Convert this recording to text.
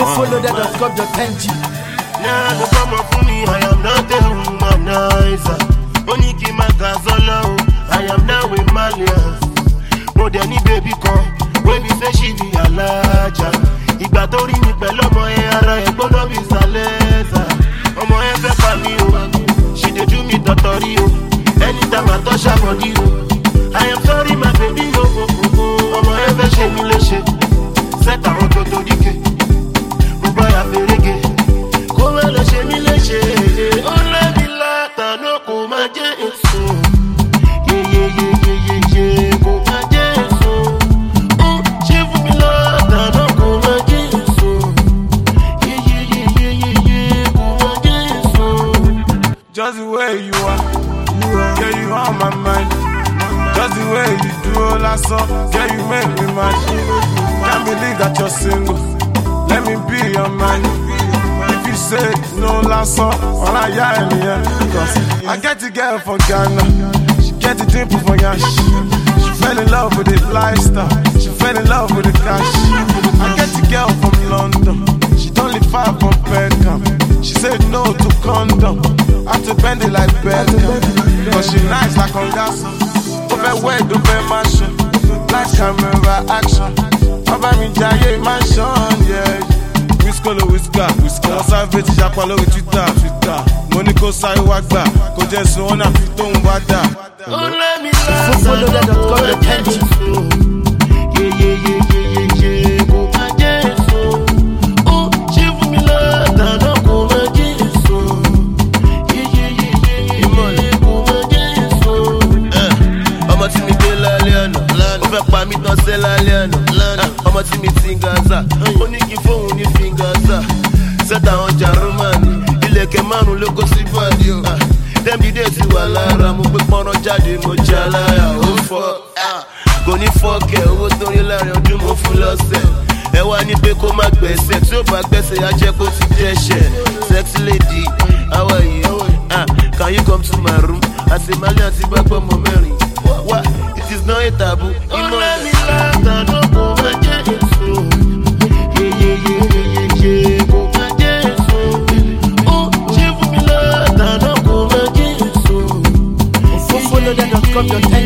Follow.com.ng. Now the come up for me, I am not a womanizer. Oniki Magazolo, I am now with Malians. More than any baby call, when we say she be a larger. Ìgbà tó rí mi pẹ̀lú ọmọ ẹ ara ẹ̀ gbọ́dọ̀ bí Saleza. Ọmọ ẹ fẹ́ pa mí o, she dey do me tọ̀tọ̀rí o. Anytime I touch her body o, I am sorry my baby o. Ọmọ ẹ fẹ́ ṣe mí léṣe, set àwọn tó tó díke. Mo bá ya fèrègé, kó má lọ ṣe mí léṣe. Ó lẹ́bi látàná kò má jẹ́ èso. Yeyeyeyeyeye kò má jẹ́ èso. Ṣé fún mi látàná kò má jẹ́ èso. Yeyeyeyeyeye kò má jẹ́ èso. Just the way you are, yeah, you on my mind. Just the way you do all that song, yeah, you make me mad. Can't believe that you're single. Let me be your man. If you say no last song, all I hear in the cause I get the girl from Ghana, she get the dimple for Yash. She fell in love with the lifestyle, she fell in love with the cash. I get the girl from London, she don't live far from Peckham. She said no to condom, I had to bend it like Beckham. Cause she nice like Ongasso, over way, over mansion, like camera action. Over me jaye mansion, yeah. Whiskolo whisker, whisker. Savage japa lórí Twitter. Monaco sáré wá gbà, kò jẹ́ sùn ọ́nà fi tó ń wá dà. Ó lẹ́mi látàná kò má jẹ́ èso. Yeyeyeyeyeye kò má jẹ́ èso. Ó ṣe fún mi látàná kò má jẹ́ èso. Yeyeyeyeyeye kò má jẹ́ èso. Ọmọ tí mi dé lálẹ́ àná, ó fẹ́ pa mí tán sẹ́ lálẹ́ àná. Ọmọ tí mi ti ń Gaza, ó ní kí fóun ní fi ń Gaza. Sẹ́tà àwọn Jarumani, ilẹ̀kẹ̀ márùn-ún ló kó sí bọ́ọ̀dì o. Dẹ́mbídé ti wà lára, mo gbé pọ́nrán jáde, mo jẹ́ aláya, ó fọ́. Kò ní fọ́ọ̀kẹ́, owó tó rí láàrin ọdún mo fún lọ́sẹ̀. Ẹ wá ní pé kó má gbẹ̀sẹ̀, tí ó bá gbẹ̀sẹ̀ á jẹ́ kó ti dẹ́ṣẹ̀. Sexy lady, how are you? Can you come to my room? Àti Mali àti gbàgbọ́ mọ mẹ́rin. Wá, it is not a taboo. Ó lẹ́mi látàná kò má jẹ́ èso. Yeyeyeyeye kò má jẹ́ èso. Ó ṣe fún mi látàná kò má jẹ́ èso. Follow.com.ng.